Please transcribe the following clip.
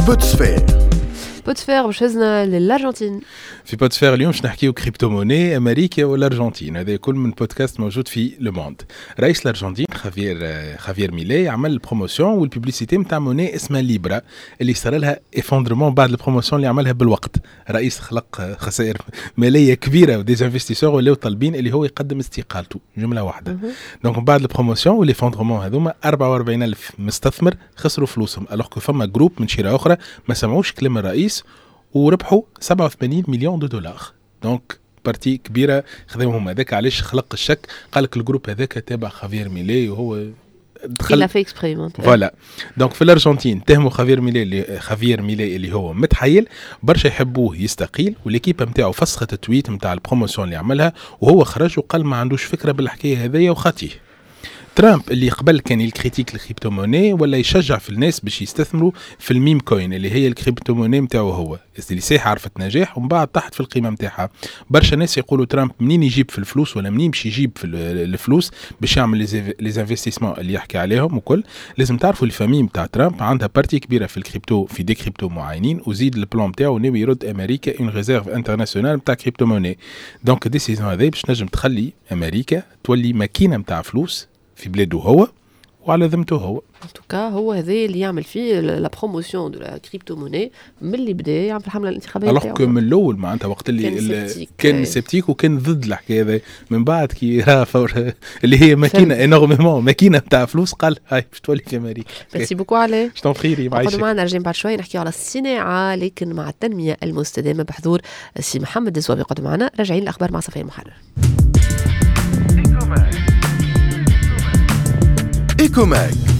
بوتسفير باش هزنا للأرجنتين. في بوتسفير اليوم باش نحكيو كريبتو موني أمريكا والأرجنتين. هذا كل من بودكاست موجود في لو موند. رئيس الأرجنتين خافير ميلي عمل البروموسيون والببليسيتي نتاع موني اسمها ليبرا اللي صار لها افوندرمون بعد البروموسيون اللي عملها بالوقت. رئيس خلق خسائر ماليه كبيره ودي انفستيسور ولاو طالبين اللي هو يقدم استقالته جمله واحده. دونك بعد البروموسيون والافوندرمون هذوما 44,000 مستثمر خسروا فلوسهم، الوغ كو فما جروب من شراء اخرى ما سمعوش كلام الرئيس وربحوا 87 مليون دولار. دونك بارتي كبيره خذوهم. هذاك علاش خلق الشك، قال لك الجروب هذاك تابع خافير ميلي وهو دخل في اكسبيريمنت. فوالا. دونك في الارجنتين تهموا خافير ميلي اللي هو متحيل برشا، يحبوه يستقيل، والليكيبه نتاعو فسخت التويت نتاع البروموسيون اللي عملها وهو خرج وقال ما عندوش فكره بالحكايه هذيا وخاطيه. ترامب اللي قبل كان يكريتيك الكريبتو موني ولا يشجع في الناس باش يستثمروا في الميم كوين اللي هي الكريبتو موني نتاعو هو اللي صحيح عرفت نجاح ومن بعد طاحت في القيمه نتاعها. برشا ناس يقولوا ترامب منين يجيب في الفلوس ولا منين باش يجيب في الفلوس باش يعمل لي انفستيسمون اللي يحكي عليهم وكل. لازم تعرفوا الفامي نتاع ترامب عندها بارتي كبيره في الكريبتو، في دي كريبتو معينين، وزيد البلان نتاعو ناوي يرد امريكا اون ريزيرف انترناسيونال نتاع كريبتو موني. دونك ديسيزيون هذه باش نجم تخلي امريكا تولي ماكينه نتاع فلوس في بلاده هو وعلى ذمته هو. ان توكا هو هذا اللي يعمل فيه لا بروموسيون دو لا كريبتو موني من اللي بدا يعمل في الحمله الانتخابيه نتاعو. الوغ من الاول معناتها وقت اللي كان سبتيك وكان ضد الحكايه هذه، من بعد كي اللي هي ماكينه انورميمون ماكينه نتاع فلوس قال هاي باش تولي في امريكا. ميرسي بوكو عليه. شتون خيري معايا معنا راجعين بعد شويه نحكيو على الصناعه لكن مع التنميه المستدامه بحضور السي محمد الزوابي. يقعد معنا راجعين الاخبار مع صفيه المحرر. إيكوماك